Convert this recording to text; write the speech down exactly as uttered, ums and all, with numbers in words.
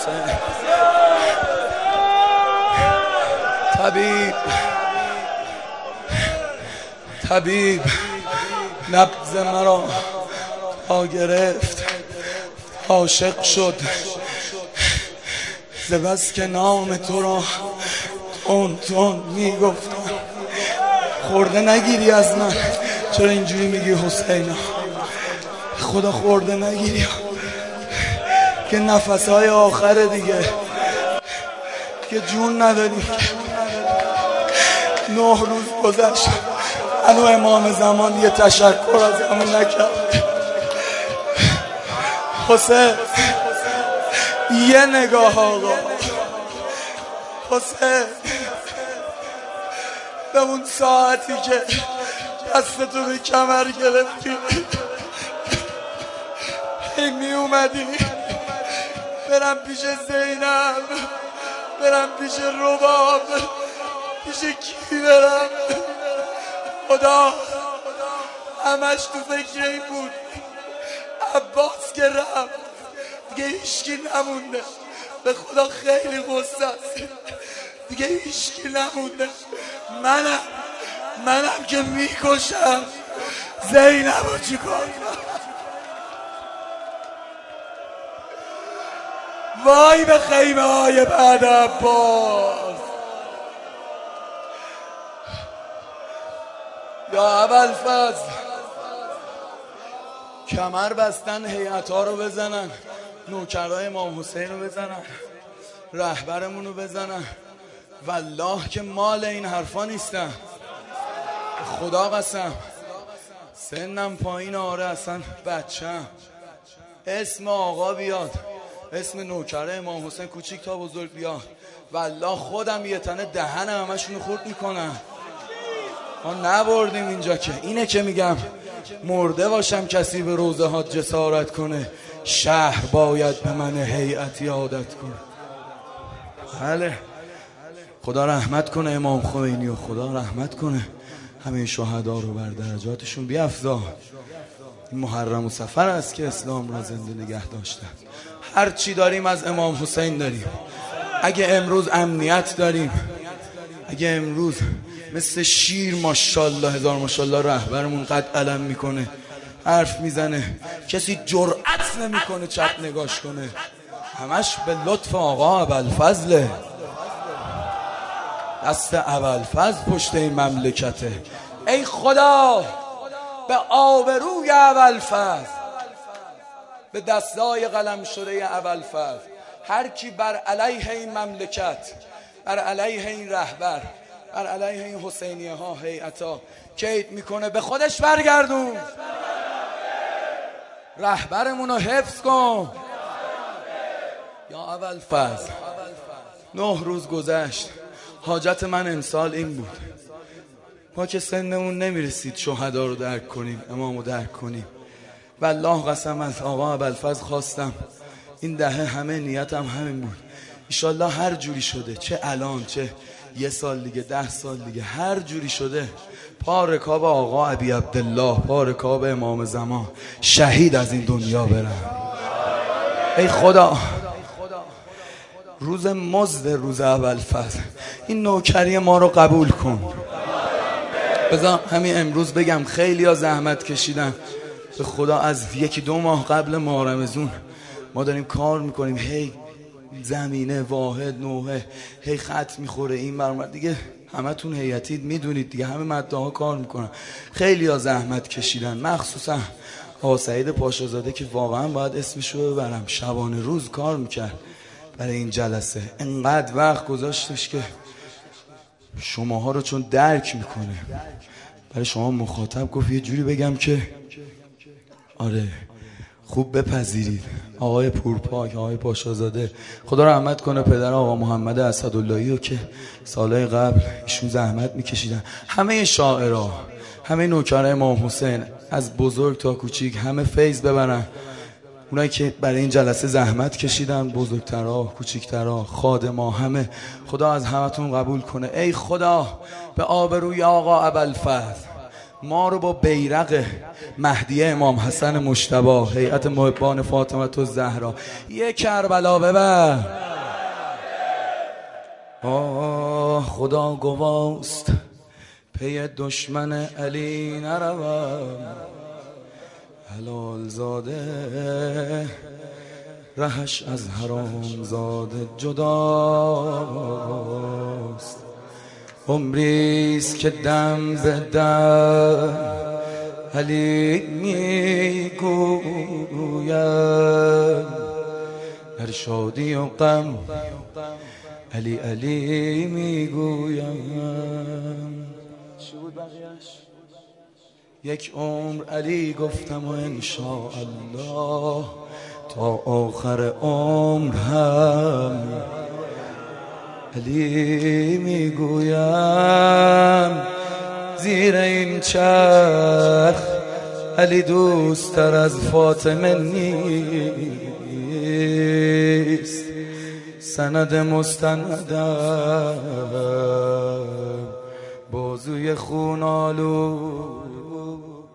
طبیب طبیب نبض مرا تا گرفت، عاشق شد ز بس که نام تو را تون تون میگفتم. خورده نگیری از من؟ چرا اینجوری میگی حسینا؟ خدا خورده نگیری که نفسهای آخر دیگه که جون نداریم. نه روز گذشت هنو امام زمان یه تشکر از همون نکرد. حسین یه نگاه آقا، حسین به اون ساعتی که دستتو به کمر گرفتی هی می اومدی برم پیش زینب، برم پیش رباب، پیش کی برم؟ خدا همش تو فکر این بود عباس که رفت دیگه هیچکی نمونده. به خدا خیلی غصه است، دیگه هیچکی نمونده. منم منم که میکشم زینب رو چیکار کنم؟ وای به خیمه های بعد عباس. یا ابوالفضل کمر بستن هیئت ها رو بزنن، نوکرای امام حسین رو بزنن، رهبرمون رو بزنن. والله که مال این حرفا نیستم، خدا قسم. سنم پایین، آره اصلا بچم. اسم آقا بیاد، اسم نوکره امام حسین کوچیک تا بزرگ بیاد، والله خودم یه تنه دهن همشونو خورد میکنم. ما نبردیم اینجا که. اینه که میگم مرده باشم کسی به روزه ها جسارت کنه، شهر باید به من هیئتی عادت کنه. بله خدا رحمت کنه امام خمینی و خدا رحمت کنه همه شهدا رو بر درجاتشون بیفزا. این محرم و سفر است که اسلام را زنده نگه داشتن. هر چی داریم از امام حسین داریم. اگه امروز امنیت داریم، اگه امروز مثل شیر ماشاءالله هزار ماشاءالله رهبرمون قد علم میکنه، حرف میزنه، کسی جرأت نمیکنه چپ نگاش کنه، همش به لطف آقا ابوالفضله. دست ابوالفضل پشت این مملکته. ای خدا به آبروی ابوالفضل، به دستای قلم شده ابوالفضل، هر کی بر علیه این مملکت، بر علیه این رهبر، بر علیه این حسینیه ها هیئتا کید میکنه به خودش برگردون. رهبرمون رو حفظ کن یا ابوالفضل. نه روز گذشت. حاجت من امسال این بود، ما که سنمون نمیرسید شهدا رو درک کنیم، امام رو درک کنیم. والله قسم از آقا ابوالفضل خواستم این دهه همه نیتم همین بود، ایشالله هر جوری شده، چه الان چه یه سال دیگه، ده سال دیگه، هر جوری شده پا رکاب آقا ابی عبدالله، پا رکاب امام زمان شهید از این دنیا برم. ای خدا روز مزد روز ابوالفضل این نوکری ما رو قبول کن. بذار همین امروز بگم خیلی ها زحمت کشیدن به خدا. از یکی دو ماه قبل ماه رمضان ما داریم کار میکنیم، هی زمینه واحد نوحه هی خط میخوره این برمار دیگه. همه تون هیئتید میدونید دیگه، همه مدده ها کار میکنن. خیلی ها زحمت کشیدن، مخصوصا آقا سعید پاشازاده که واقعا باید اسمشو ببرم، شبانه روز کار میکرد برای این جلسه. انقدر وقت گذاشتش که شماها رو چون درک میکنه برای شما مخاطب گفت یه جوری بگم که آره خوب بپذیرید. آقای پورپاک، آقای پاشازاده، خدا رحمت کنه پدر آقا محمد اسداللهی رو که سالهای قبل ایشون زحمت میکشیدن. همه شاعرها، همه نوکر امام حسین از بزرگ تا کوچیک همه فیض ببرن. اونایی که برای این جلسه زحمت کشیدن، بزرگترها، کوچیکترها، خادما، همه خدا از همتون قبول کنه. ای خدا به آبروی آقا ابوالفضل، ما رو با بیرق مهدی امام حسن مجتبی، هیئت محبان فاطمه الزهرا، یه کربلا ببر. آه خدا گواست پی دشمن علی نروم، حلال زاده رهش از حرام زاده جداست. عمریست که دم به دم علی میگویم، در شادی و غم علی علی میگویم. چی بود بقیه‌اش؟ یک عمر علی گفتم و انشاءالله تا آخر عمر هم علی میگویم. زیر این چرخ علی دوست تر از فاطمه نیست، سند مستندم بازوی خونالو